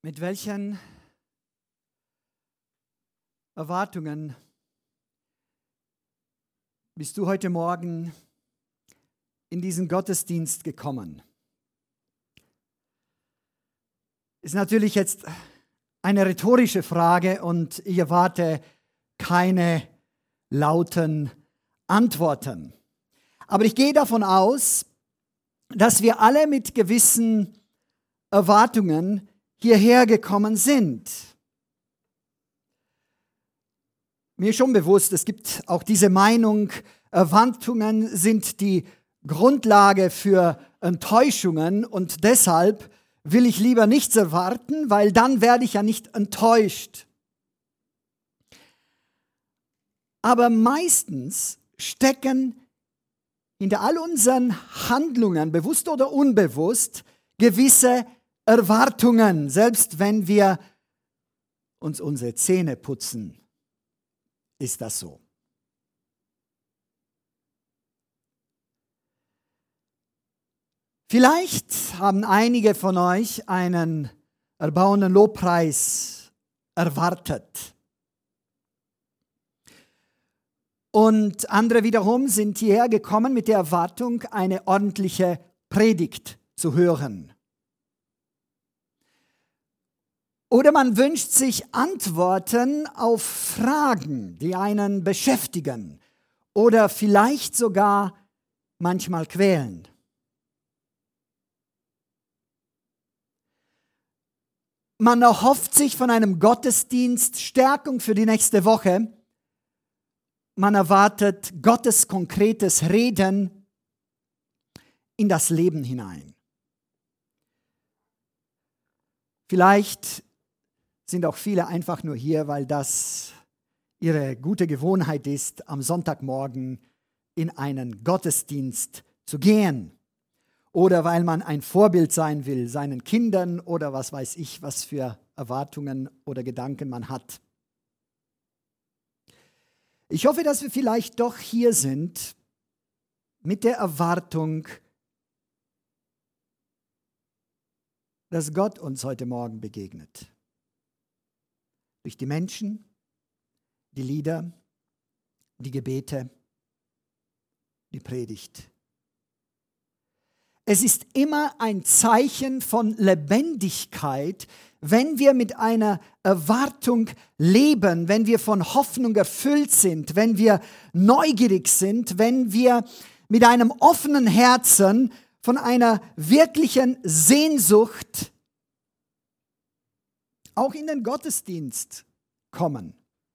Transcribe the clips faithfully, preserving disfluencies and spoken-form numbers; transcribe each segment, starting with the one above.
Mit welchen Erwartungen bist du heute Morgen in diesen Gottesdienst gekommen? Ist natürlich jetzt eine rhetorische Frage und ich erwarte keine lauten Antworten. Aber ich gehe davon aus, dass wir alle mit gewissen Erwartungen hierher gekommen sind. Mir ist schon bewusst, es gibt auch diese Meinung, Erwartungen sind die Grundlage für Enttäuschungen und deshalb will ich lieber nichts erwarten, weil dann werde ich ja nicht enttäuscht. Aber meistens stecken hinter all unseren Handlungen, bewusst oder unbewusst, gewisse Erwartungen, selbst wenn wir uns unsere Zähne putzen, ist das so. Vielleicht haben einige von euch einen erbauenden Lobpreis erwartet. Und andere wiederum sind hierher gekommen mit der Erwartung, eine ordentliche Predigt zu hören. Oder man wünscht sich Antworten auf Fragen, die einen beschäftigen oder vielleicht sogar manchmal quälen. Man erhofft sich von einem Gottesdienst Stärkung für die nächste Woche. Man erwartet Gottes konkretes Reden in das Leben hinein. Vielleicht sind auch viele einfach nur hier, weil das ihre gute Gewohnheit ist, am Sonntagmorgen in einen Gottesdienst zu gehen. Oder weil man ein Vorbild sein will, seinen Kindern oder was weiß ich, was für Erwartungen oder Gedanken man hat. Ich hoffe, dass wir vielleicht doch hier sind mit der Erwartung, dass Gott uns heute Morgen begegnet. Durch die Menschen, die Lieder, die Gebete, die Predigt. Es ist immer ein Zeichen von Lebendigkeit, wenn wir mit einer Erwartung leben, wenn wir von Hoffnung erfüllt sind, wenn wir neugierig sind, wenn wir mit einem offenen Herzen von einer wirklichen Sehnsucht auch in den Gottesdienst kommen.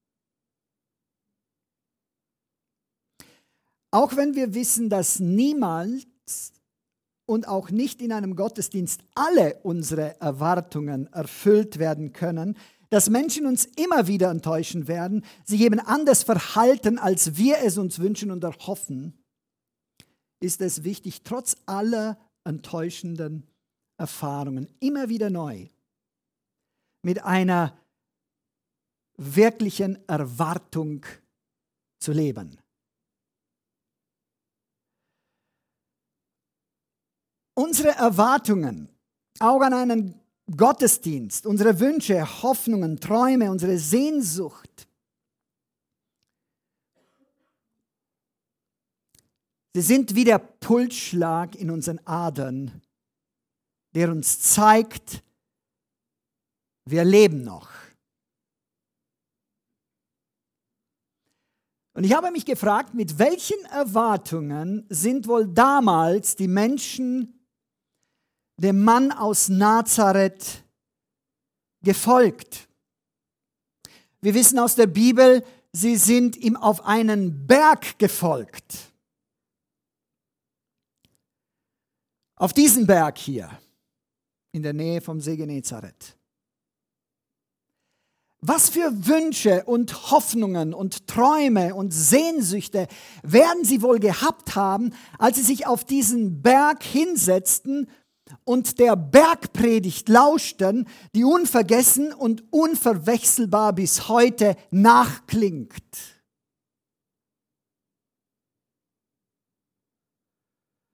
Auch wenn wir wissen, dass niemals und auch nicht in einem Gottesdienst alle unsere Erwartungen erfüllt werden können, dass Menschen uns immer wieder enttäuschen werden, sich eben anders verhalten, als wir es uns wünschen und erhoffen, ist es wichtig, trotz aller enttäuschenden Erfahrungen immer wieder neu mit einer wirklichen Erwartung zu leben. Unsere Erwartungen, auch an einen Gottesdienst, unsere Wünsche, Hoffnungen, Träume, unsere Sehnsucht, sie sind wie der Pulsschlag in unseren Adern, der uns zeigt, wir leben noch. Und ich habe mich gefragt, mit welchen Erwartungen sind wohl damals die Menschen dem Mann aus Nazareth gefolgt? Wir wissen aus der Bibel, sie sind ihm auf einen Berg gefolgt. Auf diesen Berg hier, in der Nähe vom See Genezareth. Was für Wünsche und Hoffnungen und Träume und Sehnsüchte werden sie wohl gehabt haben, als sie sich auf diesen Berg hinsetzten und der Bergpredigt lauschten, die unvergessen und unverwechselbar bis heute nachklingt.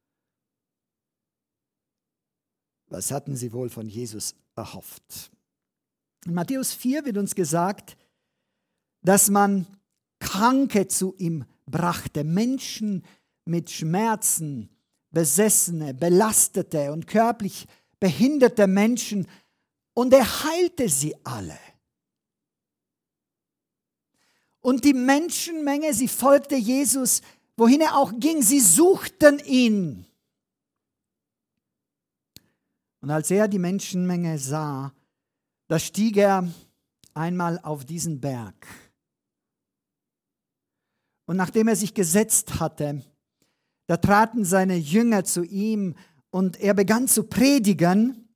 Was hatten sie wohl von Jesus erhofft? In Matthäus vier wird uns gesagt, dass man Kranke zu ihm brachte, Menschen mit Schmerzen, Besessene, Belastete und körperlich behinderte Menschen, und er heilte sie alle. Und die Menschenmenge, sie folgte Jesus, wohin er auch ging, sie suchten ihn. Und als er die Menschenmenge sah, da stieg er einmal auf diesen Berg. Und nachdem er sich gesetzt hatte, da traten seine Jünger zu ihm und er begann zu predigen.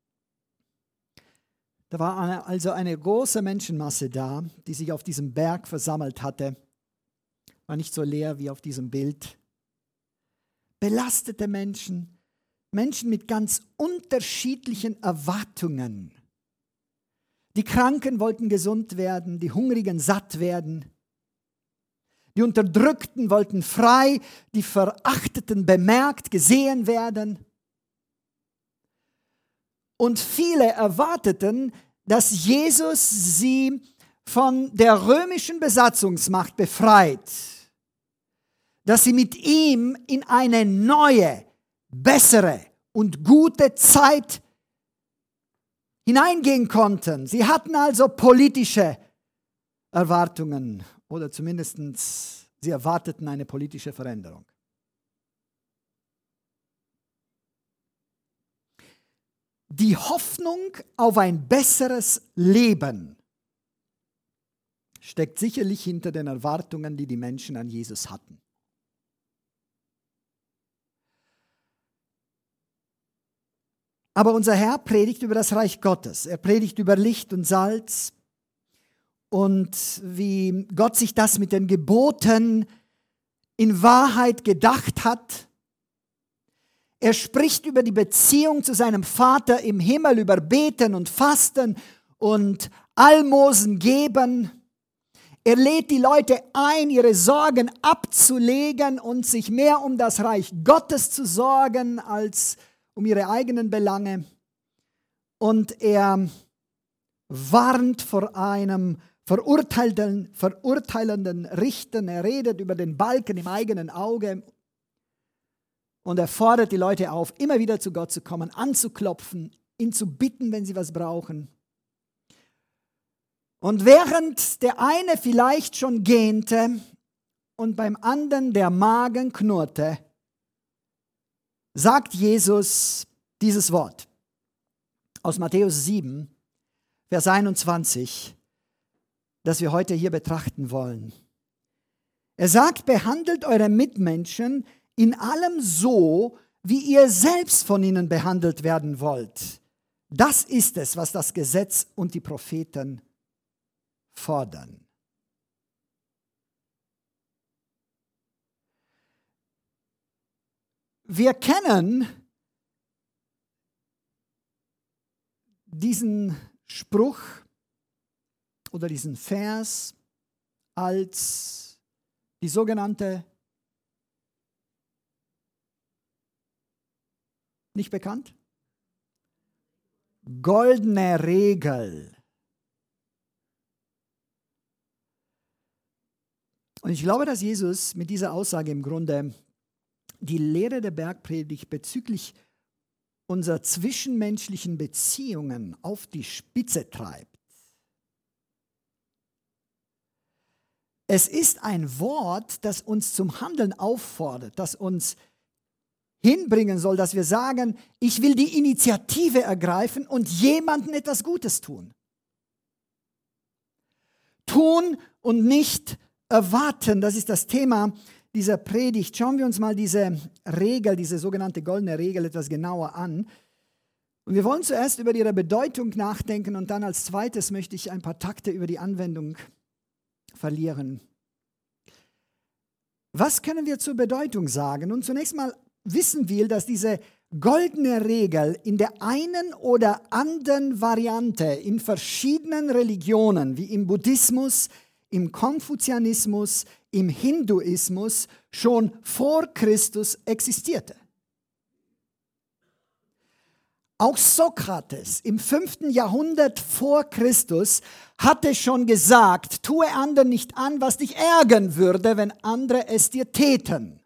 Da war eine, also eine große Menschenmasse da, die sich auf diesem Berg versammelt hatte. War nicht so leer wie auf diesem Bild. Belastete Menschen, Menschen mit ganz unterschiedlichen Erwartungen. Die Kranken wollten gesund werden, die Hungrigen satt werden. Die Unterdrückten wollten frei, die Verachteten bemerkt, gesehen werden. Und viele erwarteten, dass Jesus sie von der römischen Besatzungsmacht befreit, dass sie mit ihm in eine neue, bessere und gute Zeit hineingehen konnten. Sie hatten also politische Erwartungen oder zumindest sie erwarteten eine politische Veränderung. Die Hoffnung auf ein besseres Leben steckt sicherlich hinter den Erwartungen, die die Menschen an Jesus hatten. Aber unser Herr predigt über das Reich Gottes. Er predigt über Licht und Salz und wie Gott sich das mit den Geboten in Wahrheit gedacht hat. Er spricht über die Beziehung zu seinem Vater im Himmel, über Beten und Fasten und Almosen geben. Er lädt die Leute ein, ihre Sorgen abzulegen und sich mehr um das Reich Gottes zu sorgen als um ihre eigenen Belange. Und er warnt vor einem verurteilenden, verurteilenden Richten. Er redet über den Balken im eigenen Auge. Und er fordert die Leute auf, immer wieder zu Gott zu kommen, anzuklopfen, ihn zu bitten, wenn sie was brauchen. Und während der eine vielleicht schon gähnte und beim anderen der Magen knurrte, sagt Jesus dieses Wort aus Matthäus sieben, Vers einundzwanzig, das wir heute hier betrachten wollen. Er sagt, behandelt eure Mitmenschen in allem so, wie ihr selbst von ihnen behandelt werden wollt. Das ist es, was das Gesetz und die Propheten fordern. Wir kennen diesen Spruch oder diesen Vers als die sogenannte, nicht bekannt? Goldene Regel. Und ich glaube, dass Jesus mit dieser Aussage im Grunde die Lehre der Bergpredigt bezüglich unserer zwischenmenschlichen Beziehungen auf die Spitze treibt. Es ist ein Wort, das uns zum Handeln auffordert, das uns hinbringen soll, dass wir sagen, ich will die Initiative ergreifen und jemandem etwas Gutes tun. Tun und nicht erwarten, das ist das Thema dieser Predigt. Schauen wir uns mal diese Regel, diese sogenannte goldene Regel etwas genauer an. Und wir wollen zuerst über ihre Bedeutung nachdenken und dann als zweites möchte ich ein paar Takte über die Anwendung verlieren. Was können wir zur Bedeutung sagen? Und zunächst mal wissen wir, dass diese goldene Regel in der einen oder anderen Variante in verschiedenen Religionen, wie im Buddhismus, im Konfuzianismus, im Hinduismus schon vor Christus existierte. Auch Sokrates im fünften Jahrhundert vor Christus hatte schon gesagt, tue anderen nicht an, was dich ärgern würde, wenn andere es dir täten.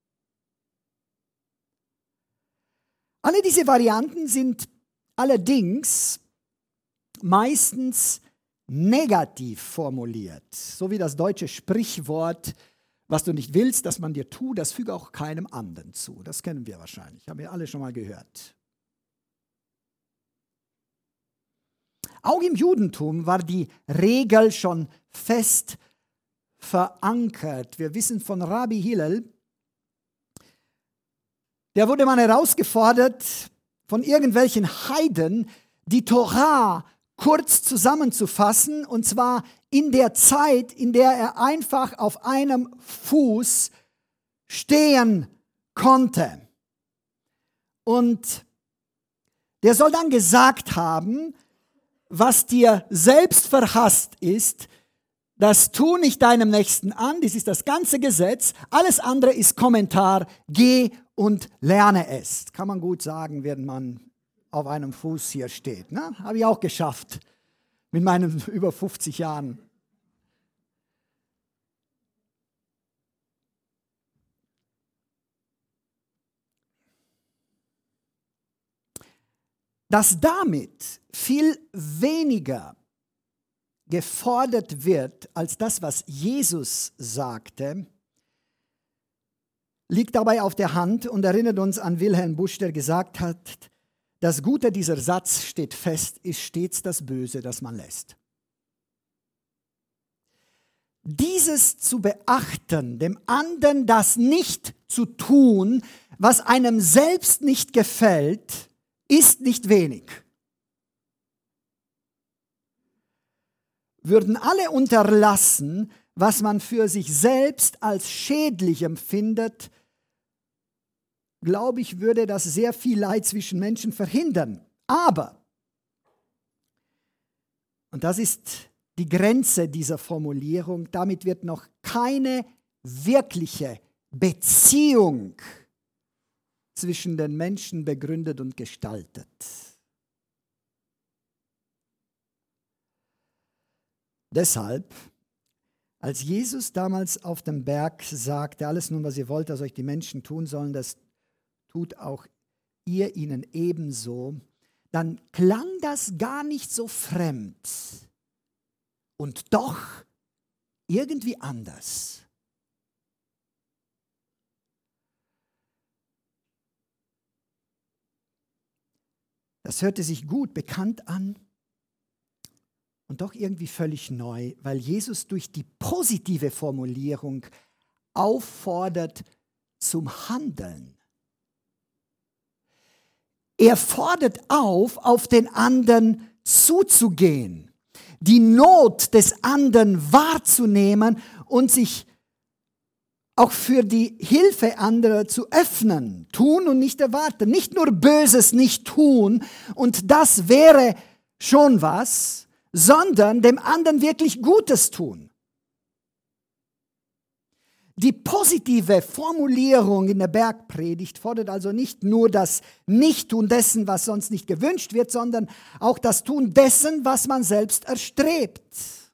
Alle diese Varianten sind allerdings meistens negativ formuliert, so wie das deutsche Sprichwort, was du nicht willst, dass man dir tut, das füge auch keinem anderen zu. Das kennen wir wahrscheinlich, haben wir alle schon mal gehört. Auch im Judentum war die Regel schon fest verankert. Wir wissen von Rabbi Hillel, der wurde mal herausgefordert, von irgendwelchen Heiden die Torah kurz zusammenzufassen, und zwar in der Zeit, in der er einfach auf einem Fuß stehen konnte. Und der soll dann gesagt haben, was dir selbst verhasst ist, das tu nicht deinem Nächsten an, das ist das ganze Gesetz, alles andere ist Kommentar, geh und lerne es. Kann man gut sagen, wenn man auf einem Fuß hier steht. Ne? Habe ich auch geschafft mit meinen über fünfzig Jahren. Dass damit viel weniger gefordert wird als das, was Jesus sagte, liegt dabei auf der Hand und erinnert uns an Wilhelm Busch, der gesagt hat, das Gute dieser Satz steht fest, ist stets das Böse, das man lässt. Dieses zu beachten, dem anderen das nicht zu tun, was einem selbst nicht gefällt, ist nicht wenig. Würden alle unterlassen, was man für sich selbst als schädlich empfindet, glaube ich, würde das sehr viel Leid zwischen Menschen verhindern. Aber, und das ist die Grenze dieser Formulierung, damit wird noch keine wirkliche Beziehung zwischen den Menschen begründet und gestaltet. Deshalb, als Jesus damals auf dem Berg sagte, alles nun, was ihr wollt, dass euch die Menschen tun sollen, das tut auch ihr ihnen ebenso, dann klang das gar nicht so fremd und doch irgendwie anders. Das hörte sich gut, bekannt an und doch irgendwie völlig neu, weil Jesus durch die positive Formulierung auffordert zum Handeln. Er fordert auf, auf den anderen zuzugehen, die Not des anderen wahrzunehmen und sich auch für die Hilfe anderer zu öffnen, tun und nicht erwarten. Nicht nur Böses nicht tun und das wäre schon was, sondern dem anderen wirklich Gutes tun. Die positive Formulierung in der Bergpredigt fordert also nicht nur das Nichttun dessen, was sonst nicht gewünscht wird, sondern auch das Tun dessen, was man selbst erstrebt.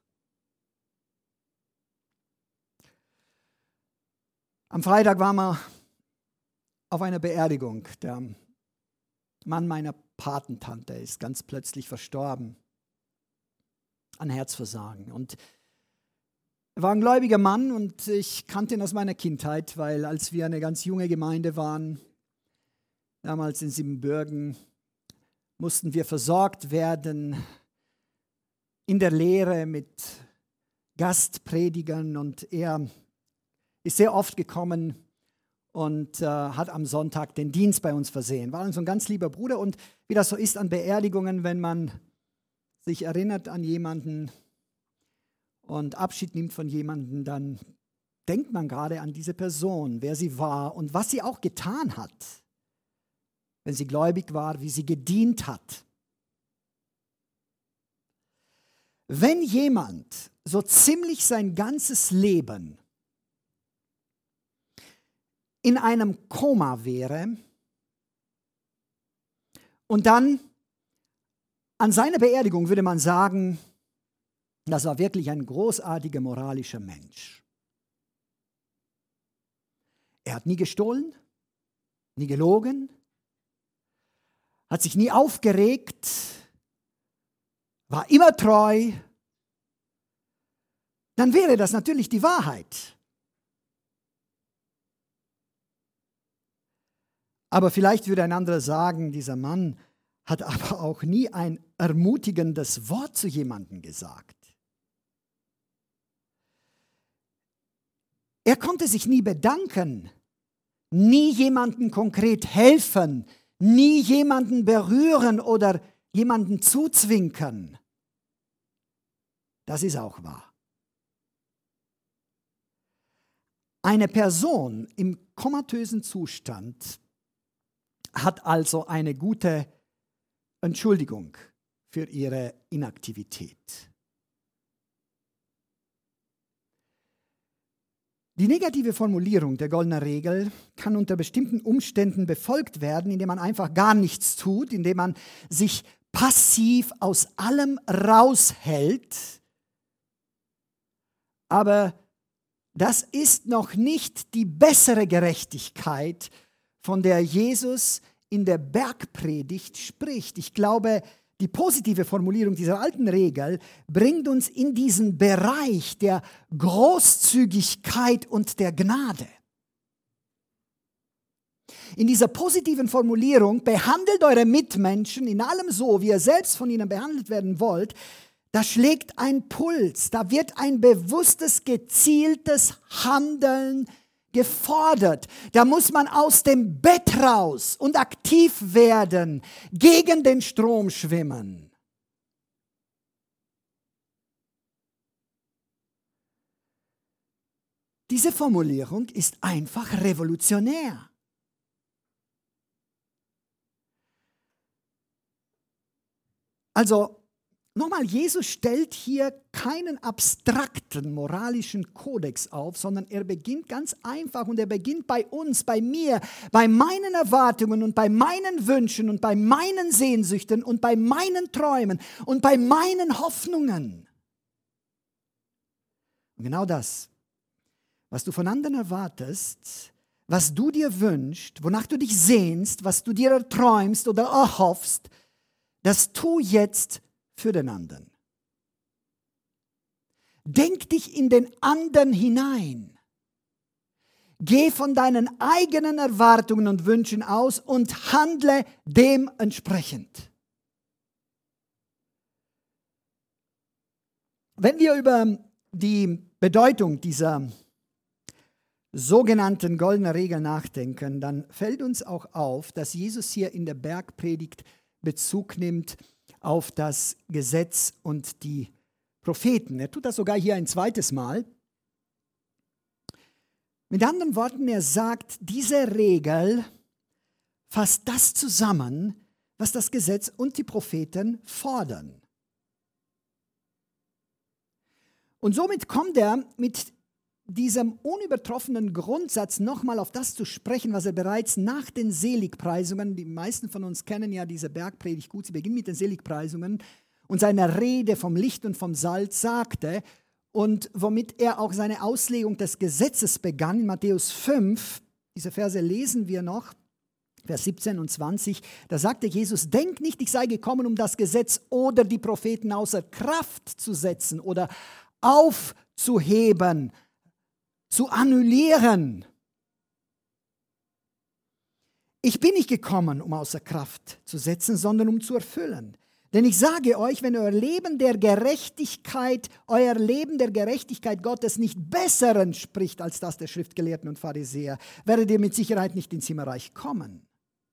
Am Freitag waren wir auf einer Beerdigung. Der Mann meiner Patentante ist ganz plötzlich verstorben an Herzversagen. Und er war ein gläubiger Mann und ich kannte ihn aus meiner Kindheit, weil als wir eine ganz junge Gemeinde waren, damals in Siebenbürgen, mussten wir versorgt werden in der Lehre mit Gastpredigern und er ist sehr oft gekommen und äh, hat am Sonntag den Dienst bei uns versehen. War so ein ganz lieber Bruder und wie das so ist an Beerdigungen, wenn man sich erinnert an jemanden und Abschied nimmt von jemandem, dann denkt man gerade an diese Person, wer sie war und was sie auch getan hat, wenn sie gläubig war, wie sie gedient hat. Wenn jemand so ziemlich sein ganzes Leben in einem Koma wäre Und dann an seiner Beerdigung würde man sagen, das war wirklich ein großartiger moralischer Mensch. Er hat nie gestohlen, nie gelogen, hat sich nie aufgeregt, war immer treu. Dann wäre das natürlich die Wahrheit. Aber vielleicht würde ein anderer sagen, dieser Mann hat aber auch nie ein ermutigendes Wort zu jemandem gesagt. Er konnte sich nie bedanken, nie jemandem konkret helfen, nie jemanden berühren oder jemanden zuzwinkern. Das ist auch wahr. Eine Person im komatösen Zustand hat also eine gute Entschuldigung für ihre Inaktivität. Die negative Formulierung der goldenen Regel kann unter bestimmten Umständen befolgt werden, indem man einfach gar nichts tut, indem man sich passiv aus allem raushält. Aber das ist noch nicht die bessere Gerechtigkeit, von der Jesus in der Bergpredigt spricht. Ich glaube, die positive Formulierung dieser alten Regel bringt uns in diesen Bereich der Großzügigkeit und der Gnade. In dieser positiven Formulierung, behandelt eure Mitmenschen in allem so, wie ihr selbst von ihnen behandelt werden wollt, da schlägt ein Puls, da wird ein bewusstes, gezieltes Handeln gefordert. Da muss man aus dem Bett raus und aktiv werden, gegen den Strom schwimmen. Diese Formulierung ist einfach revolutionär. Also, nochmal, Jesus stellt hier keinen abstrakten moralischen Kodex auf, sondern er beginnt ganz einfach und er beginnt bei uns, bei mir, bei meinen Erwartungen und bei meinen Wünschen und bei meinen Sehnsüchten und bei meinen Träumen und bei meinen Hoffnungen. Und genau das, was du von anderen erwartest, was du dir wünschst, wonach du dich sehnst, was du dir erträumst oder erhoffst, das tu jetzt für den anderen. Denk dich in den anderen hinein. Geh von deinen eigenen Erwartungen und Wünschen aus und handle dementsprechend. Wenn wir über die Bedeutung dieser sogenannten goldenen Regel nachdenken, dann fällt uns auch auf, dass Jesus hier in der Bergpredigt Bezug nimmt auf das Gesetz und die Propheten. Er tut das sogar hier ein zweites Mal. Mit anderen Worten, er sagt, diese Regel fasst das zusammen, was das Gesetz und die Propheten fordern. Und somit kommt er mit diesem unübertroffenen Grundsatz nochmal auf das zu sprechen, was er bereits nach den Seligpreisungen, die meisten von uns kennen ja diese Bergpredigt gut, sie beginnt mit den Seligpreisungen und seiner Rede vom Licht und vom Salz sagte und womit er auch seine Auslegung des Gesetzes begann, in Matthäus fünf, diese Verse lesen wir noch, Vers siebzehn und zwanzig, da sagte Jesus, denk nicht, ich sei gekommen, um das Gesetz oder die Propheten außer Kraft zu setzen oder aufzuheben, zu annullieren. Ich bin nicht gekommen, um außer Kraft zu setzen, sondern um zu erfüllen. Denn ich sage euch, wenn euer Leben der Gerechtigkeit, euer Leben der Gerechtigkeit Gottes nicht besser entspricht als das der Schriftgelehrten und Pharisäer, werdet ihr mit Sicherheit nicht ins Himmelreich kommen.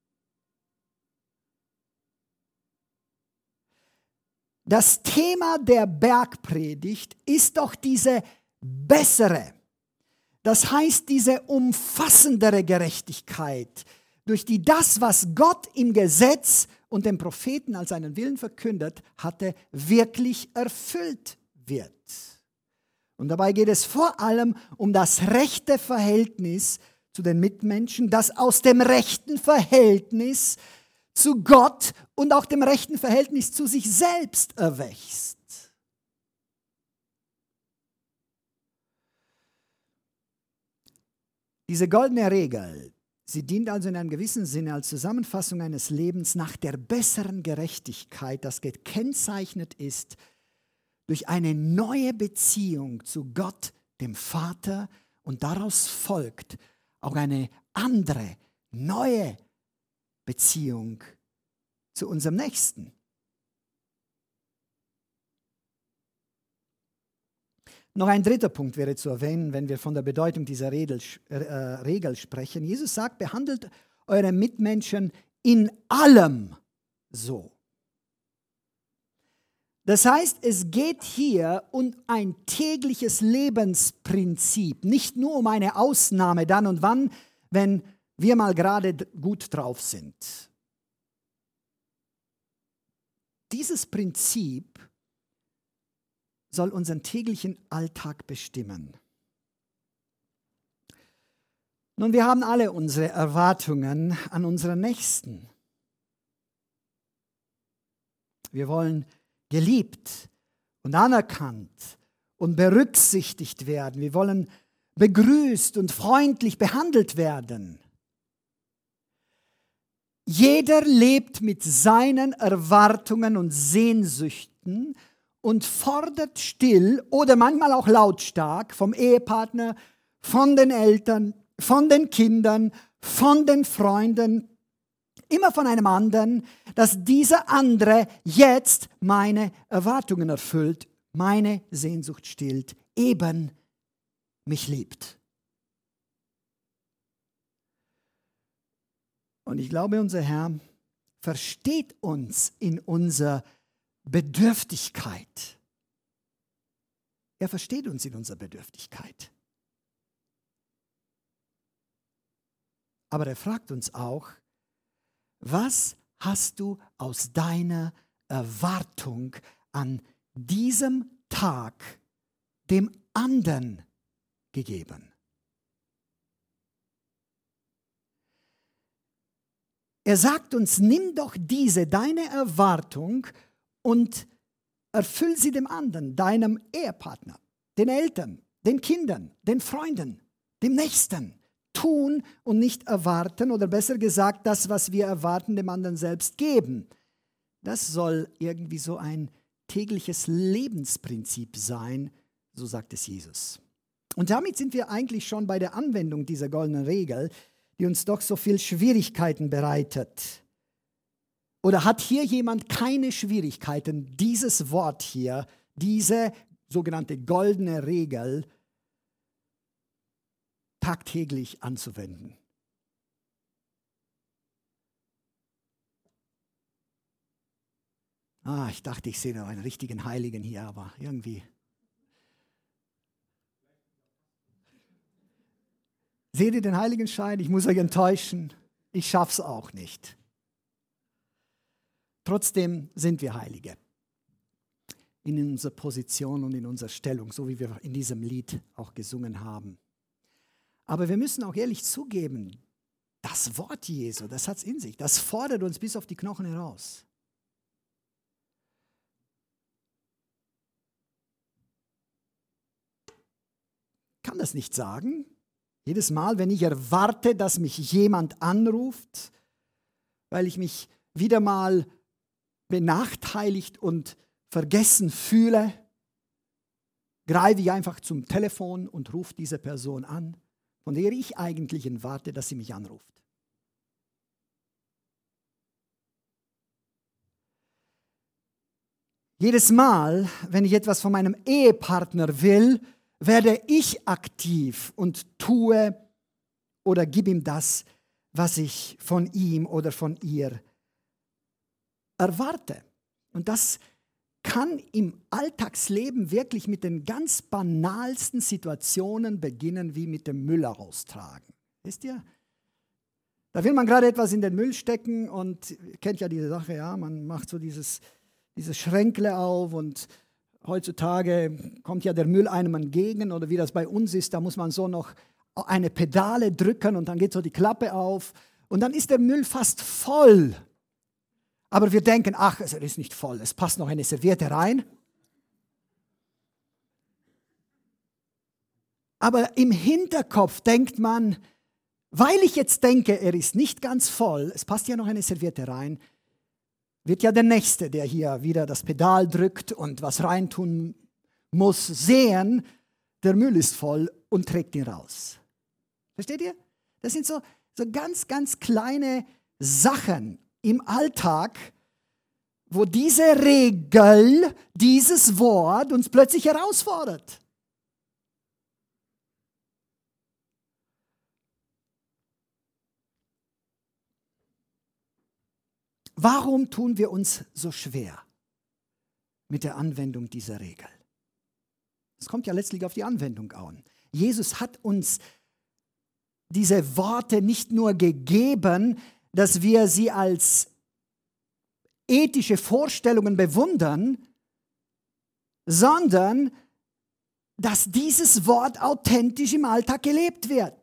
Das Thema der Bergpredigt ist doch diese bessere, das heißt diese umfassendere Gerechtigkeit, durch die das, was Gott im Gesetz und den Propheten als seinen Willen verkündet hatte, wirklich erfüllt wird. Und dabei geht es vor allem um das rechte Verhältnis zu den Mitmenschen, das aus dem rechten Verhältnis zu Gott und auch dem rechten Verhältnis zu sich selbst erwächst. Diese goldene Regel, sie dient also in einem gewissen Sinne als Zusammenfassung eines Lebens nach der besseren Gerechtigkeit, das gekennzeichnet ist durch eine neue Beziehung zu Gott, dem Vater, und daraus folgt auch eine andere, neue Beziehung zu unserem Nächsten. Noch ein dritter Punkt wäre zu erwähnen, wenn wir von der Bedeutung dieser Regel, äh, Regel sprechen. Jesus sagt, behandelt eure Mitmenschen in allem so. Das heißt, es geht hier um ein tägliches Lebensprinzip, nicht nur um eine Ausnahme dann und wann, wenn wir mal gerade gut drauf sind. Dieses Prinzip soll unseren täglichen Alltag bestimmen. Nun, wir haben alle unsere Erwartungen an unseren Nächsten. Wir wollen geliebt und anerkannt und berücksichtigt werden. Wir wollen begrüßt und freundlich behandelt werden. Jeder lebt mit seinen Erwartungen und Sehnsüchten und fordert still oder manchmal auch lautstark vom Ehepartner, von den Eltern, von den Kindern, von den Freunden, immer von einem anderen, dass dieser andere jetzt meine Erwartungen erfüllt, meine Sehnsucht stillt, eben mich liebt. Und ich glaube, unser Herr versteht uns in unserer Bedürftigkeit. Er versteht uns in unserer Bedürftigkeit. Aber er fragt uns auch, was hast du aus deiner Erwartung an diesem Tag dem anderen gegeben? Er sagt uns, nimm doch diese, deine Erwartung, und erfüll sie dem anderen, deinem Ehepartner, den Eltern, den Kindern, den Freunden, dem Nächsten. Tun und nicht erwarten, oder besser gesagt, das, was wir erwarten, dem anderen selbst geben. Das soll irgendwie so ein tägliches Lebensprinzip sein, so sagt es Jesus. Und damit sind wir eigentlich schon bei der Anwendung dieser goldenen Regel, die uns doch so viel Schwierigkeiten bereitet. Oder hat hier jemand keine Schwierigkeiten, dieses Wort hier, diese sogenannte goldene Regel, tagtäglich anzuwenden? Ah, ich dachte, ich sehe noch einen richtigen Heiligen hier, aber irgendwie. Seht ihr den Heiligenschein? Ich muss euch enttäuschen. Ich schaff's auch nicht. Trotzdem sind wir Heilige. In unserer Position und in unserer Stellung, so wie wir in diesem Lied auch gesungen haben. Aber wir müssen auch ehrlich zugeben, das Wort Jesu, das hat es in sich. Das fordert uns bis auf die Knochen heraus. Ich kann das nicht sagen. Jedes Mal, wenn ich erwarte, dass mich jemand anruft, weil ich mich wieder mal benachteiligt und vergessen fühle, greife ich einfach zum Telefon und rufe diese Person an, von der ich eigentlich erwarte, dass sie mich anruft. Jedes Mal, wenn ich etwas von meinem Ehepartner will, werde ich aktiv und tue oder gebe ihm das, was ich von ihm oder von ihr erwarte. Und das kann im Alltagsleben wirklich mit den ganz banalsten Situationen beginnen, wie mit dem Müll raustragen. Wisst ihr? Da will man gerade etwas in den Müll stecken und ihr kennt ja diese Sache, ja, man macht so dieses, dieses Schränkle auf und heutzutage kommt ja der Müll einem entgegen, oder wie das bei uns ist, da muss man so noch eine Pedale drücken und dann geht so die Klappe auf und dann ist der Müll fast voll. Aber wir denken, ach, es ist nicht voll, es passt noch eine Serviette rein. Aber im Hinterkopf denkt man, weil ich jetzt denke, er ist nicht ganz voll, es passt ja noch eine Serviette rein, wird ja der Nächste, der hier wieder das Pedal drückt und was reintun muss, sehen, der Müll ist voll und trägt ihn raus. Versteht ihr? Das sind so, so ganz, ganz kleine Sachen im Alltag, wo diese Regel, dieses Wort uns plötzlich herausfordert. Warum tun wir uns so schwer mit der Anwendung dieser Regel? Es kommt ja letztlich auf die Anwendung an. Jesus hat uns diese Worte nicht nur gegeben, dass wir sie als ethische Vorstellungen bewundern, sondern dass dieses Wort authentisch im Alltag gelebt wird.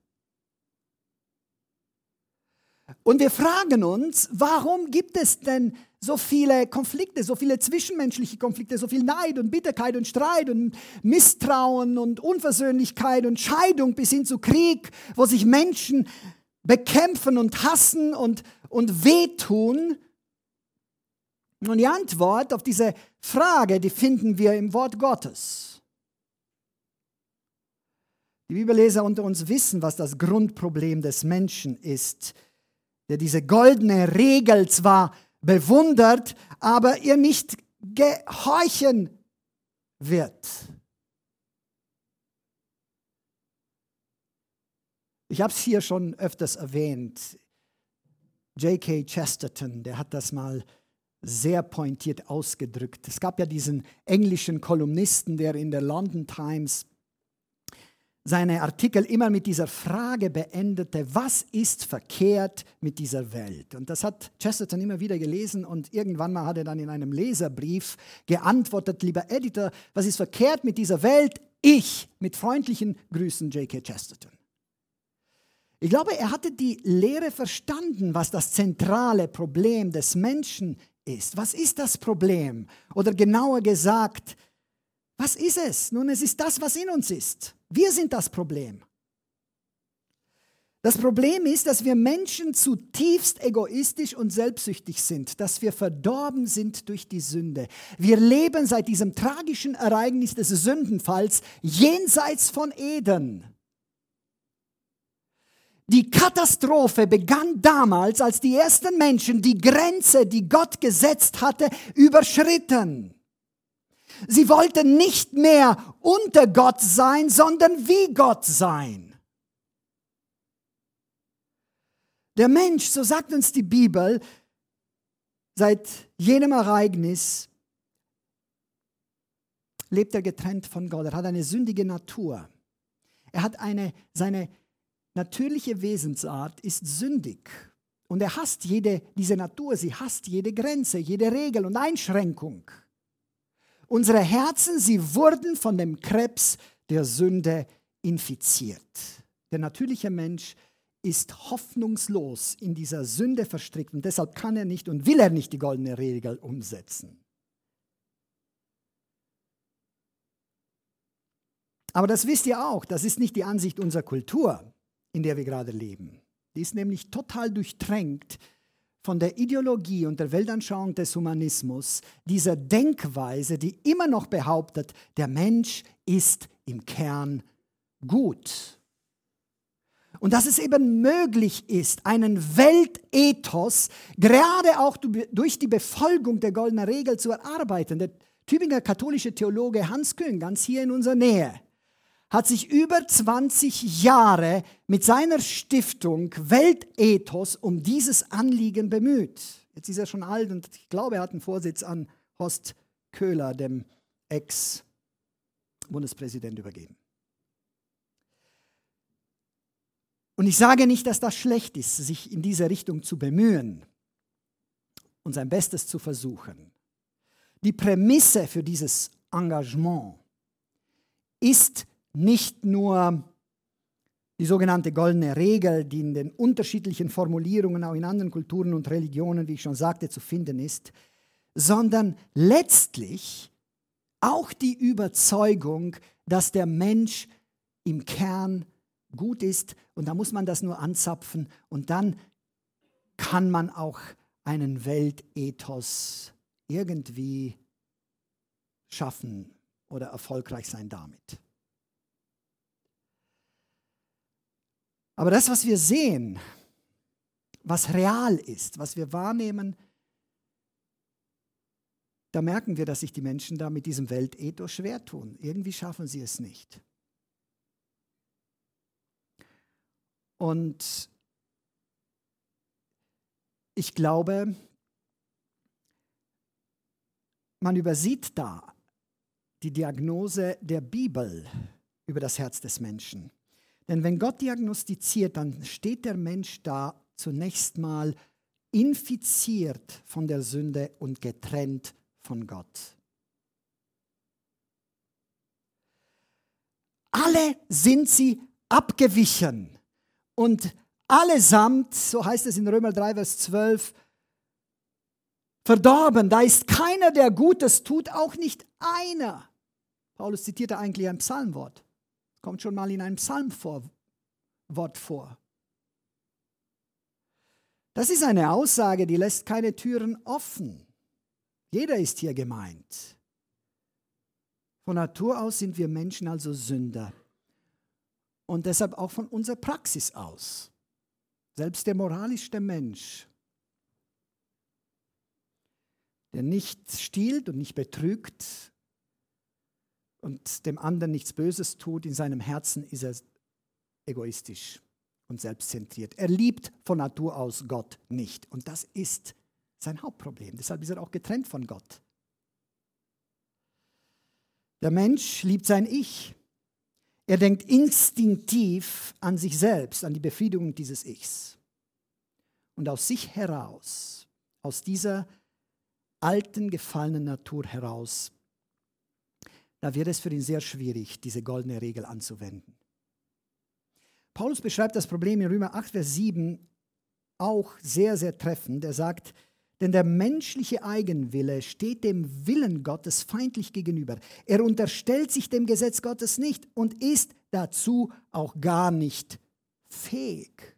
Und wir fragen uns, warum gibt es denn so viele Konflikte, so viele zwischenmenschliche Konflikte, so viel Neid und Bitterkeit und Streit und Misstrauen und Unversöhnlichkeit und Scheidung bis hin zu Krieg, wo sich Menschen bekämpfen und hassen und, und wehtun? Und die Antwort auf diese Frage, die finden wir im Wort Gottes. Die Bibelleser unter uns wissen, was das Grundproblem des Menschen ist, der diese goldene Regel zwar bewundert, aber ihr nicht gehorchen wird. Ich habe es hier schon öfters erwähnt. J K Chesterton, der hat das mal sehr pointiert ausgedrückt. Es gab ja diesen englischen Kolumnisten, der in der London Times seine Artikel immer mit dieser Frage beendete, was ist verkehrt mit dieser Welt? Und das hat Chesterton immer wieder gelesen und irgendwann mal hat er dann in einem Leserbrief geantwortet, lieber Editor, was ist verkehrt mit dieser Welt? Ich, mit freundlichen Grüßen, J K Chesterton. Ich glaube, er hatte die Lehre verstanden, was das zentrale Problem des Menschen ist. Was ist das Problem? Oder genauer gesagt, was ist es? Nun, es ist das, was in uns ist. Wir sind das Problem. Das Problem ist, dass wir Menschen zutiefst egoistisch und selbstsüchtig sind, dass wir verdorben sind durch die Sünde. Wir leben seit diesem tragischen Ereignis des Sündenfalls jenseits von Eden. Die Katastrophe begann damals, als die ersten Menschen die Grenze, die Gott gesetzt hatte, überschritten. Sie wollten nicht mehr unter Gott sein, sondern wie Gott sein. Der Mensch, so sagt uns die Bibel, seit jenem Ereignis lebt er getrennt von Gott. Er hat eine sündige Natur. Er hat eine, seine natürliche Wesensart ist sündig. Und er hasst jede, diese Natur, sie hasst jede Grenze, jede Regel und Einschränkung. Unsere Herzen, sie wurden von dem Krebs der Sünde infiziert. Der natürliche Mensch ist hoffnungslos in dieser Sünde verstrickt und deshalb kann er nicht und will er nicht die goldene Regel umsetzen. Aber das wisst ihr auch, das ist nicht die Ansicht unserer Kultur, in der wir gerade leben. Die ist nämlich total durchtränkt von der Ideologie und der Weltanschauung des Humanismus, dieser Denkweise, die immer noch behauptet, der Mensch ist im Kern gut. Und dass es eben möglich ist, einen Weltethos gerade auch durch die Befolgung der goldenen Regel zu erarbeiten. Der Tübinger katholische Theologe Hans Küng, ganz hier in unserer Nähe, hat sich über zwanzig Jahre mit seiner Stiftung Weltethos um dieses Anliegen bemüht. Jetzt ist er schon alt und ich glaube, er hat einen Vorsitz an Horst Köhler, dem Ex-Bundespräsident, übergeben. Und ich sage nicht, dass das schlecht ist, sich in diese Richtung zu bemühen und sein Bestes zu versuchen. Die Prämisse für dieses Engagement ist nicht nur die sogenannte goldene Regel, die in den unterschiedlichen Formulierungen auch in anderen Kulturen und Religionen, wie ich schon sagte, zu finden ist, sondern letztlich auch die Überzeugung, dass der Mensch im Kern gut ist und da muss man das nur anzapfen und dann kann man auch einen Weltethos irgendwie schaffen oder erfolgreich sein damit. Aber das, was wir sehen, was real ist, was wir wahrnehmen, da merken wir, dass sich die Menschen da mit diesem Weltethos schwer tun. Irgendwie schaffen sie es nicht. Und ich glaube, man übersieht da die Diagnose der Bibel über das Herz des Menschen. Denn wenn Gott diagnostiziert, dann steht der Mensch da zunächst mal infiziert von der Sünde und getrennt von Gott. Alle sind sie abgewichen und allesamt, so heißt es in Römer drei, Vers zwölf, verdorben. Da ist keiner, der Gutes tut, auch nicht einer. Paulus zitierte eigentlich ein Psalmwort. Kommt schon mal in einem Psalmwort vor. Das ist eine Aussage, die lässt keine Türen offen. Jeder ist hier gemeint. Von Natur aus sind wir Menschen also Sünder. Und deshalb auch von unserer Praxis aus. Selbst der moralischste Mensch, der nicht stiehlt und nicht betrügt und dem anderen nichts Böses tut, in seinem Herzen ist er egoistisch und selbstzentriert. Er liebt von Natur aus Gott nicht. Und das ist sein Hauptproblem. Deshalb ist er auch getrennt von Gott. Der Mensch liebt sein Ich. Er denkt instinktiv an sich selbst, an die Befriedigung dieses Ichs. Und aus sich heraus, aus dieser alten, gefallenen Natur heraus, da wird es für ihn sehr schwierig, diese goldene Regel anzuwenden. Paulus beschreibt das Problem in Römer acht, Vers sieben auch sehr, sehr treffend. Er sagt, denn der menschliche Eigenwille steht dem Willen Gottes feindlich gegenüber. Er unterstellt sich dem Gesetz Gottes nicht und ist dazu auch gar nicht fähig.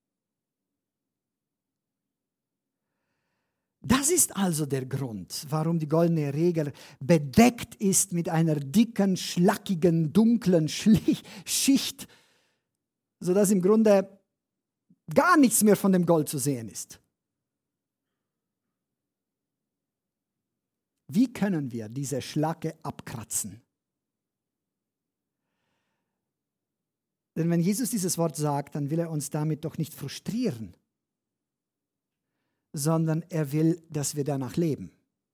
Das ist also der Grund, warum die goldene Regel bedeckt ist mit einer dicken, schlackigen, dunklen Schicht, sodass im Grunde gar nichts mehr von dem Gold zu sehen ist. Wie können wir diese Schlacke abkratzen? Denn wenn Jesus dieses Wort sagt, dann will er uns damit doch nicht frustrieren, sondern er will, dass wir danach leben.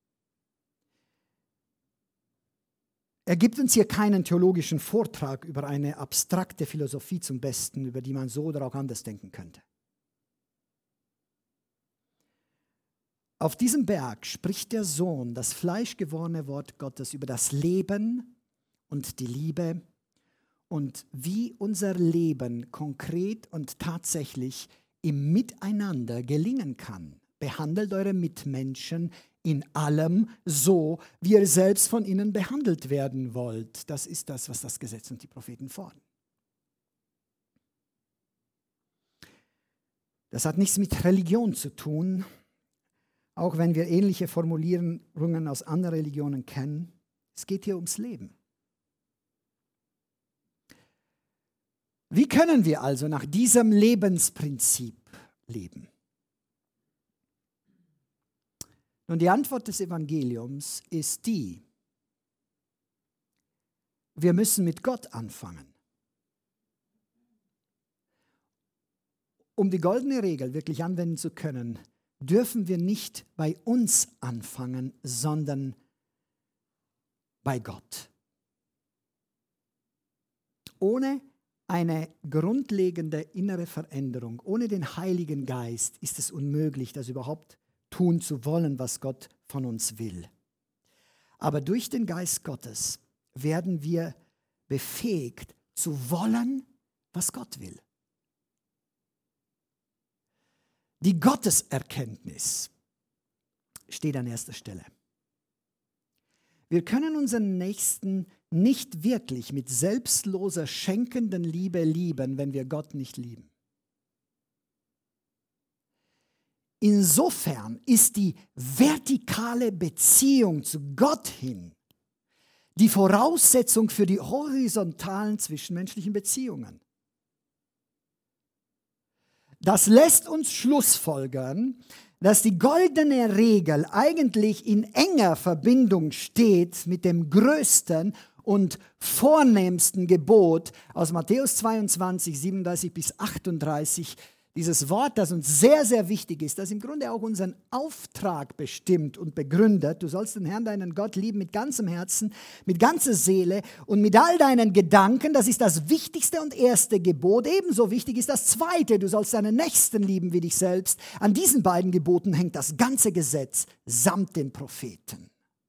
Er gibt uns hier keinen theologischen Vortrag über eine abstrakte Philosophie zum Besten, über die man so oder auch anders denken könnte. Auf diesem Berg spricht der Sohn, das fleischgewordene Wort Gottes, über das Leben und die Liebe und wie unser Leben konkret und tatsächlich im Miteinander gelingen kann. Behandelt eure Mitmenschen in allem so, wie ihr selbst von ihnen behandelt werden wollt. Das ist das, was das Gesetz und die Propheten fordern. Das hat nichts mit Religion zu tun, auch wenn wir ähnliche Formulierungen aus anderen Religionen kennen. Es geht hier ums Leben. Wie können wir also nach diesem Lebensprinzip leben? Nun, die Antwort des Evangeliums ist die: Wir müssen mit Gott anfangen. Um die goldene Regel wirklich anwenden zu können, dürfen wir nicht bei uns anfangen, sondern bei Gott. Ohne eine grundlegende innere Veränderung, ohne den Heiligen Geist ist es unmöglich, das überhaupt tun zu wollen, was Gott von uns will. Aber durch den Geist Gottes werden wir befähigt zu wollen, was Gott will. Die Gotteserkenntnis steht an erster Stelle. Wir können unseren Nächsten nicht wirklich mit selbstloser, schenkenden Liebe lieben, wenn wir Gott nicht lieben. Insofern ist die vertikale Beziehung zu Gott hin die Voraussetzung für die horizontalen zwischenmenschlichen Beziehungen. Das lässt uns schlussfolgern, dass die goldene Regel eigentlich in enger Verbindung steht mit dem größten und vornehmsten Gebot aus Matthäus zweiundzwanzig, siebenunddreißig bis achtunddreißig. Dieses Wort, das uns sehr, sehr wichtig ist, das im Grunde auch unseren Auftrag bestimmt und begründet. Du sollst den Herrn, deinen Gott, lieben mit ganzem Herzen, mit ganzer Seele und mit all deinen Gedanken. Das ist das wichtigste und erste Gebot. Ebenso wichtig ist das zweite. Du sollst deinen Nächsten lieben wie dich selbst. An diesen beiden Geboten hängt das ganze Gesetz samt den Propheten.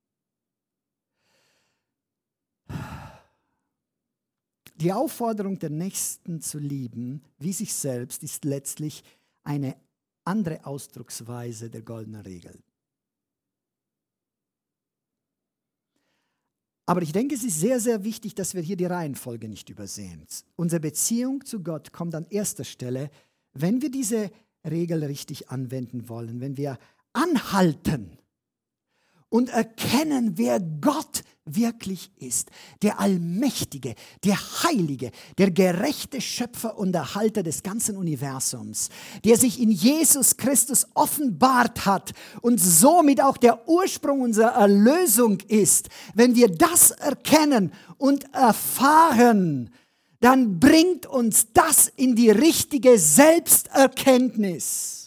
Die Aufforderung, den Nächsten zu lieben, wie sich selbst, ist letztlich eine andere Ausdrucksweise der goldenen Regel. Aber ich denke, es ist sehr, sehr wichtig, dass wir hier die Reihenfolge nicht übersehen. Unsere Beziehung zu Gott kommt an erster Stelle, wenn wir diese Regel richtig anwenden wollen, wenn wir anhalten und erkennen, wer Gott wirklich ist. Der Allmächtige, der Heilige, der gerechte Schöpfer und Erhalter des ganzen Universums, der sich in Jesus Christus offenbart hat und somit auch der Ursprung unserer Erlösung ist. Wenn wir das erkennen und erfahren, dann bringt uns das in die richtige Selbsterkenntnis.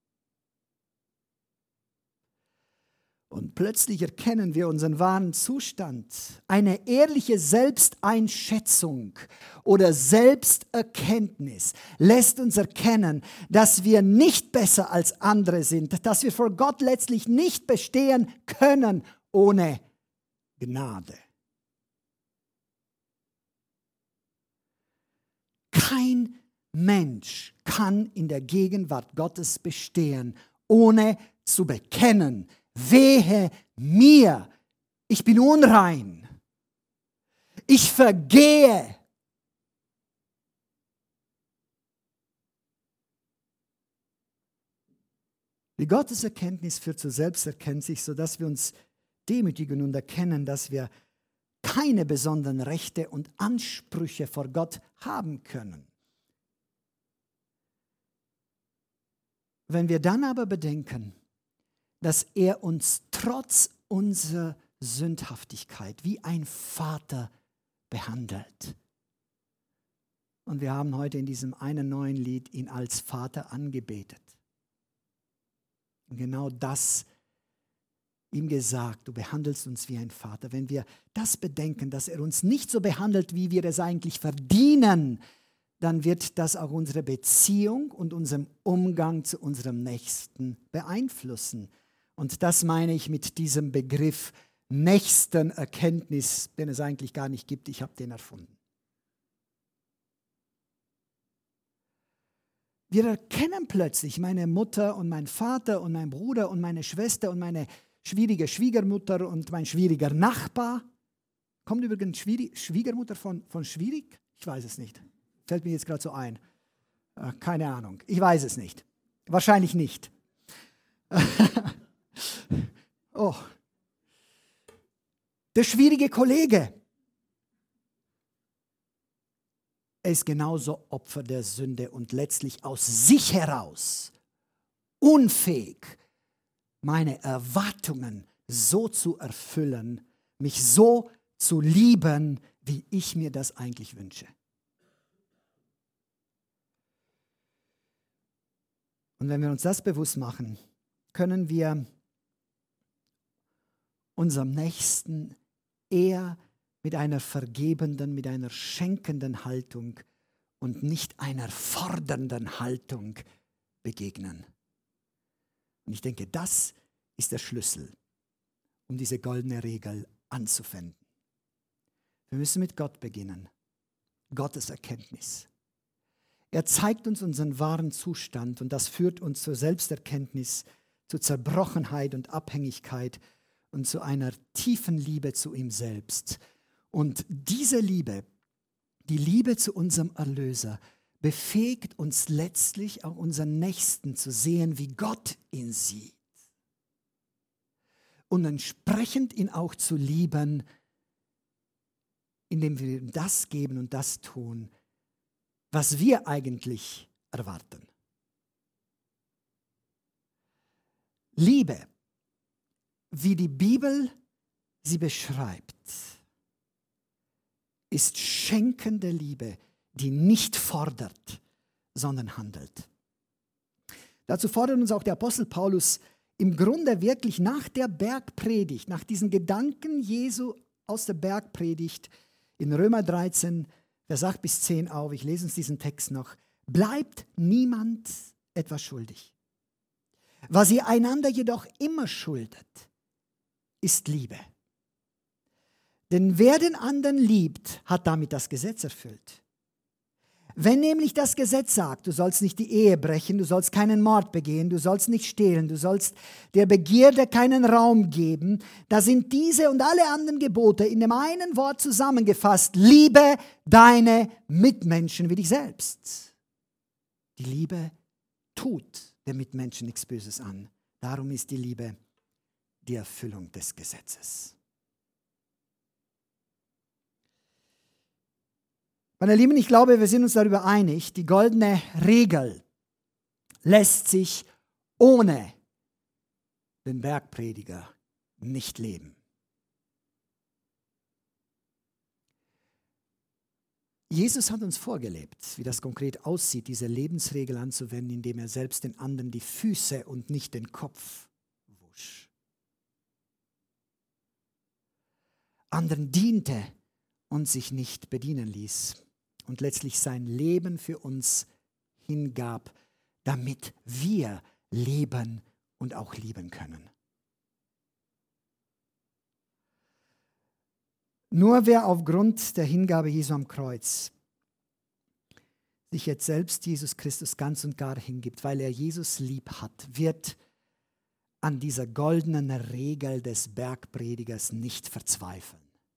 Und plötzlich erkennen wir unseren wahren Zustand. Eine ehrliche Selbsteinschätzung oder Selbsterkenntnis lässt uns erkennen, dass wir nicht besser als andere sind, dass wir vor Gott letztlich nicht bestehen können ohne Gnade. Kein Mensch kann in der Gegenwart Gottes bestehen, ohne zu bekennen: Wehe mir, ich bin unrein, ich vergehe. Die Gotteserkenntnis führt zur Selbsterkenntnis, sodass wir uns demütigen und erkennen, dass wir keine besonderen Rechte und Ansprüche vor Gott haben können. Wenn wir dann aber bedenken, dass er uns trotz unserer Sündhaftigkeit wie ein Vater behandelt. Und wir haben heute in diesem einen neuen Lied ihn als Vater angebetet. Und genau das ihm gesagt: Du behandelst uns wie ein Vater. Wenn wir das bedenken, dass er uns nicht so behandelt, wie wir es eigentlich verdienen, dann wird das auch unsere Beziehung und unseren Umgang zu unserem Nächsten beeinflussen. Und das meine ich mit diesem Begriff Nächstenerkenntnis, den es eigentlich gar nicht gibt. Ich habe den erfunden. Wir erkennen plötzlich, meine Mutter und mein Vater und mein Bruder und meine Schwester und meine schwierige Schwiegermutter und mein schwieriger Nachbar. Kommt übrigens Schwiegermutter von, von schwierig? Ich weiß es nicht. Fällt mir jetzt gerade so ein. Äh, keine Ahnung. Ich weiß es nicht. Wahrscheinlich nicht. Oh. Der schwierige Kollege. Er ist genauso Opfer der Sünde und letztlich aus sich heraus unfähig, meine Erwartungen so zu erfüllen, mich so zu lieben, wie ich mir das eigentlich wünsche. Und wenn wir uns das bewusst machen, können wir unserem Nächsten eher mit einer vergebenden, mit einer schenkenden Haltung und nicht einer fordernden Haltung begegnen. Und ich denke, das ist der Schlüssel, um diese goldene Regel anzuwenden. Wir müssen mit Gott beginnen. Gottes Erkenntnis. Er zeigt uns unseren wahren Zustand und das führt uns zur Selbsterkenntnis, zur Zerbrochenheit und Abhängigkeit und zu einer tiefen Liebe zu ihm selbst. Und diese Liebe, die Liebe zu unserem Erlöser, befähigt uns letztlich auch unseren Nächsten zu sehen, wie Gott ihn sieht. Und entsprechend ihn auch zu lieben, indem wir ihm das geben und das tun, was wir eigentlich erwarten. Liebe, wie die Bibel sie beschreibt, ist schenkende Liebe, die nicht fordert, sondern handelt. Dazu fordert uns auch der Apostel Paulus im Grunde wirklich nach der Bergpredigt, nach diesen Gedanken Jesu aus der Bergpredigt in Römer dreizehn, Vers acht bis zehn auf. Ich lese uns diesen Text noch. Bleibt niemand etwas schuldig. Was ihr einander jedoch immer schuldet, ist Liebe. Denn wer den anderen liebt, hat damit das Gesetz erfüllt. Wenn nämlich das Gesetz sagt, du sollst nicht die Ehe brechen, du sollst keinen Mord begehen, du sollst nicht stehlen, du sollst der Begierde keinen Raum geben, da sind diese und alle anderen Gebote in dem einen Wort zusammengefasst: Liebe deine Mitmenschen wie dich selbst. Die Liebe tut der Mitmenschen nichts Böses an. Darum ist die Liebe die Erfüllung des Gesetzes. Meine Lieben, ich glaube, wir sind uns darüber einig, die goldene Regel lässt sich ohne den Bergprediger nicht leben. Jesus hat uns vorgelebt, wie das konkret aussieht, diese Lebensregel anzuwenden, indem er selbst den anderen die Füße und nicht den Kopf wusch. Anderen diente und sich nicht bedienen ließ. Und letztlich sein Leben für uns hingab, damit wir leben und auch lieben können. Nur wer aufgrund der Hingabe Jesu am Kreuz sich jetzt selbst Jesus Christus ganz und gar hingibt, weil er Jesus lieb hat, wird an dieser goldenen Regel des Bergpredigers nicht verzweifeln.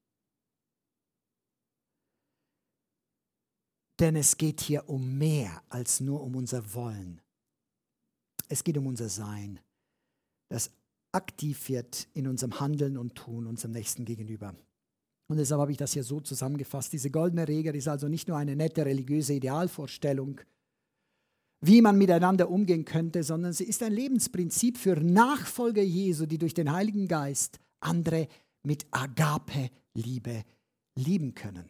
Denn es geht hier um mehr als nur um unser Wollen. Es geht um unser Sein, das aktiv wird in unserem Handeln und Tun unserem Nächsten gegenüber. Und deshalb habe ich das hier so zusammengefasst. Diese goldene Regel ist also nicht nur eine nette religiöse Idealvorstellung, wie man miteinander umgehen könnte, sondern sie ist ein Lebensprinzip für Nachfolger Jesu, die durch den Heiligen Geist andere mit Agape-Liebe lieben können.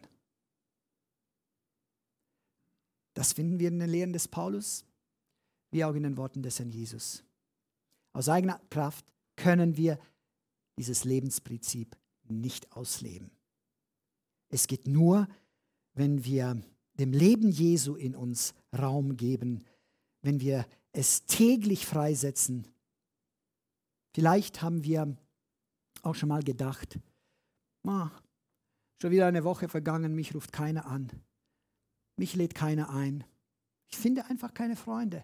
Das finden wir in den Lehren des Paulus, wie auch in den Worten des Herrn Jesus. Aus eigener Kraft können wir dieses Lebensprinzip nicht ausleben. Es geht nur, wenn wir dem Leben Jesu in uns Raum geben, wenn wir es täglich freisetzen. Vielleicht haben wir auch schon mal gedacht, ah, schon wieder eine Woche vergangen, mich ruft keiner an. Mich lädt keiner ein. Ich finde einfach keine Freunde.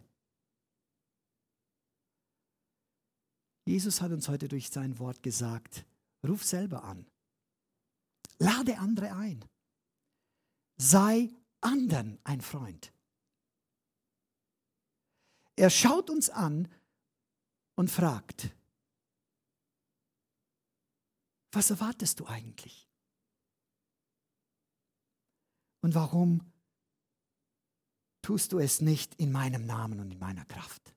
Jesus hat uns heute durch sein Wort gesagt, ruf selber an. Lade andere ein. Sei anderen ein Freund. Er schaut uns an und fragt, was erwartest du eigentlich? Und warum tust du es nicht in meinem Namen und in meiner Kraft?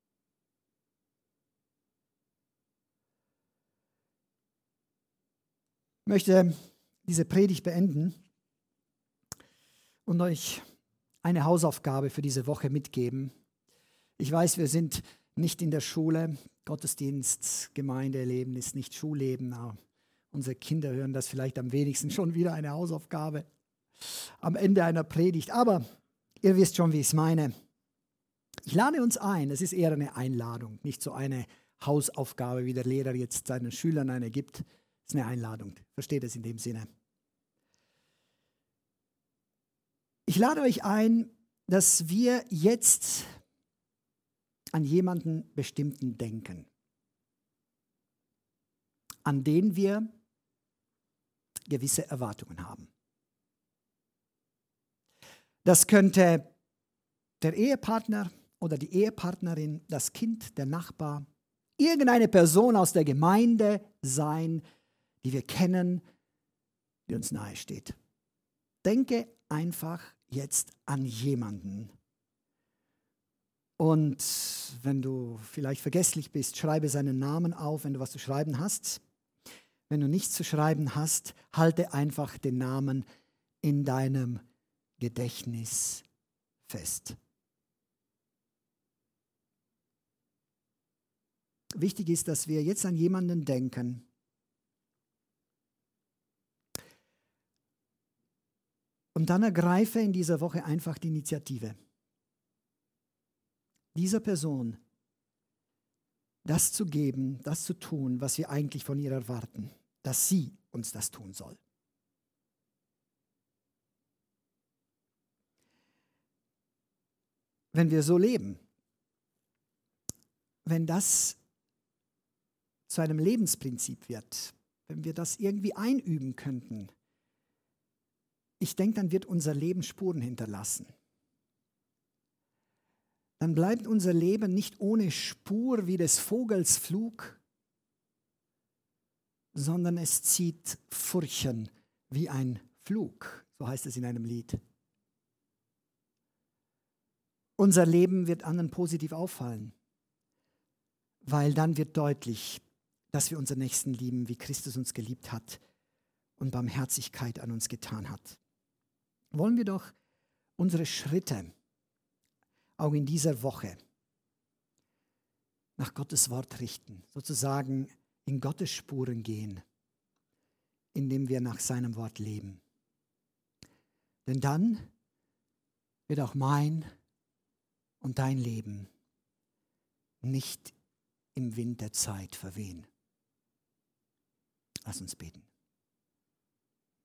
Ich möchte diese Predigt beenden und euch eine Hausaufgabe für diese Woche mitgeben. Ich weiß, wir sind nicht in der Schule. Gottesdienst, Gemeindeleben ist nicht Schulleben. Aber unsere Kinder hören das vielleicht am wenigsten, schon wieder eine Hausaufgabe am Ende einer Predigt. Aber ihr wisst schon, wie ich es meine. Ich lade uns ein, es ist eher eine Einladung, nicht so eine Hausaufgabe, wie der Lehrer jetzt seinen Schülern eine gibt. Es ist eine Einladung, versteht es in dem Sinne. Ich lade euch ein, dass wir jetzt an jemanden bestimmten denken, an den wir gewisse Erwartungen haben. Das könnte der Ehepartner oder die Ehepartnerin, das Kind, der Nachbar, irgendeine Person aus der Gemeinde sein, die wir kennen, die uns nahe steht. Denke einfach jetzt an jemanden. Und wenn du vielleicht vergesslich bist, schreibe seinen Namen auf, wenn du was zu schreiben hast. Wenn du nichts zu schreiben hast, halte einfach den Namen in deinem Gedächtnis fest. Wichtig ist, dass wir jetzt an jemanden denken, und dann ergreife in dieser Woche einfach die Initiative, dieser Person das zu geben, das zu tun, was wir eigentlich von ihr erwarten, dass sie uns das tun soll. Wenn wir so leben, wenn das zu einem Lebensprinzip wird, wenn wir das irgendwie einüben könnten, ich denke, dann wird unser Leben Spuren hinterlassen. Dann bleibt unser Leben nicht ohne Spur wie des Vogels Flug, sondern es zieht Furchen wie ein Flug, so heißt es in einem Lied. Unser Leben wird anderen positiv auffallen, weil dann wird deutlich, dass wir unseren Nächsten lieben, wie Christus uns geliebt hat und Barmherzigkeit an uns getan hat. Wollen wir doch unsere Schritte auch in dieser Woche nach Gottes Wort richten, sozusagen in Gottes Spuren gehen, indem wir nach seinem Wort leben. Denn dann wird auch mein und dein Leben nicht im Wind der Zeit verwehen. Lass uns beten.